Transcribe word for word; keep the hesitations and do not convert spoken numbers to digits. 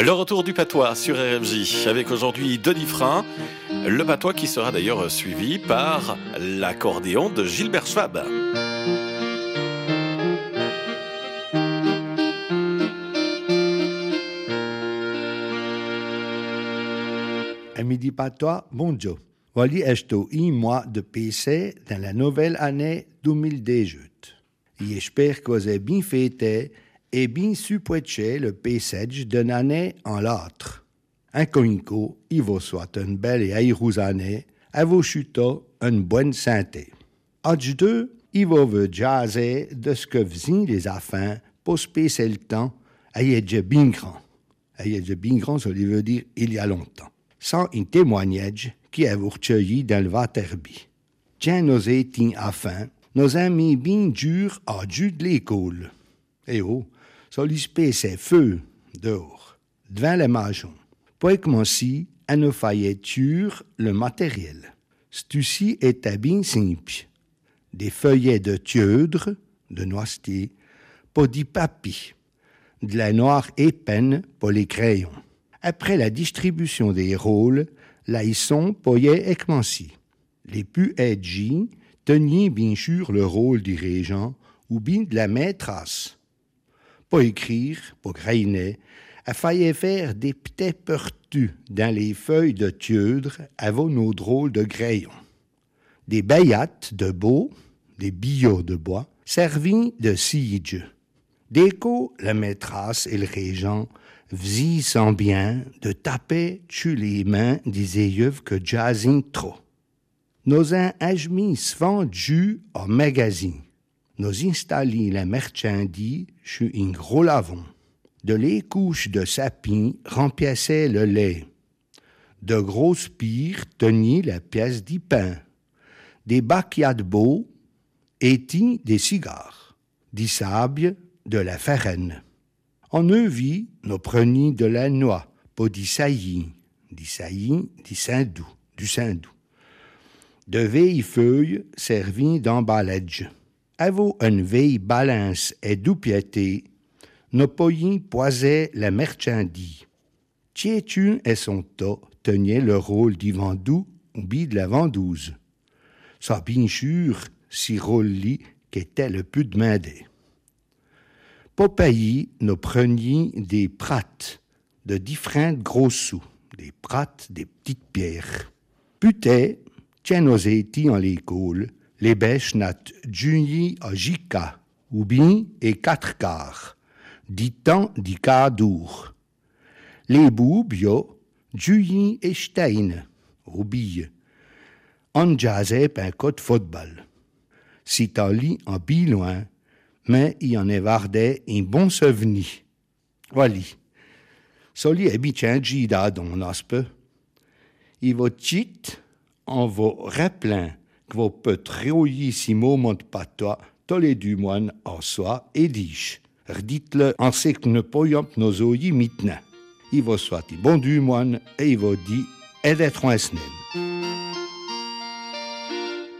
Le retour du patois sur R M J avec aujourd'hui Denis Frein, le patois qui sera d'ailleurs suivi par l'accordéon de Gilbert Schwab. Midi patois, bonjour. Voici esto un mois de P C dans la nouvelle année deux mille dix-huit. J'espère que vous avez bien fêté et bien supporté le passage d'une année en l'autre. Encore, il vous souhaite une belle et heureuse année, à vos chuteaux une bonne santé. Aujourd'hui, il va vous jaser de ce que faisaient les enfants pour se passer le temps à y être bien grand. À y être bien grand, ça veut dire il y a longtemps. Sans un témoignage qui a recueilli dans le Waterby. Tiens, nos étions enfants, nos amis bien durs à dû de l'école. Et oh, ça lui se passait feu dehors, devant la maison. Pour commencer à nous faire tuer le matériel. Ceci était bien simple. Des feuillets de tieudre, de noisetier, pour du papier, de la noire épine pour les crayons. Après la distribution des rôles, la leçon pouvait commencer. Les plus âgés tenaient bien sûr le rôle du régent ou bien de la maîtresse. Pour écrire, pour grainer, il fallait faire des petits pertus dans les feuilles de tieudre avant nos drôles de crayons. Des bayattes de beau, des billots de bois, servis de siege. D'écho, la maîtresse et le régent faisaient sans bien de taper sur les mains des élèves que jazzaient trop. Nos amis se vendus au magasin. Nous installions la marchandise sur un gros lavon. De les couches de sapin remplaçaient le lait. De grosses pires tenaient la pièce du pain. Des baquias de beau étaient des cigares. Des sables de la farine. En neuvie, nous prenions de la noix pour du saillie, du saillie, du saindoux, du saindoux. De vieilles feuilles servies d'emballage. Avant une vieille balance et doupiété, nos poignées poisaient la marchandise. Tietun et son tas tenaient le rôle du vendou ou bien de la vendouse. Ça, bien sûr, si rôle-là qui était le plus demandé. Pour payer, nous prenions des prates de différentes grosses sous, des prates, des petites pierres. Putain, tiens nos étis en l'école, les bêches nat juillet à Jika, ou bien et quatre quarts, dit temps dit quart d'our. Les boubes, yo, juillet et stein, ou bille. On jazzait un coup de football. Si t'as lit en bi loin, mais il en évardait un bon souvenir. Voilà. Soli est bien gida dans l'aspe. Il va tchit, on va rappeler que vous peut trioyer si moment de patois, tous les deux moines en soi et diche. Redites-le en ce que ne pouvons nos oeilles maintenant. Il va soit bon du moine et il va dire, et d'être un semaine.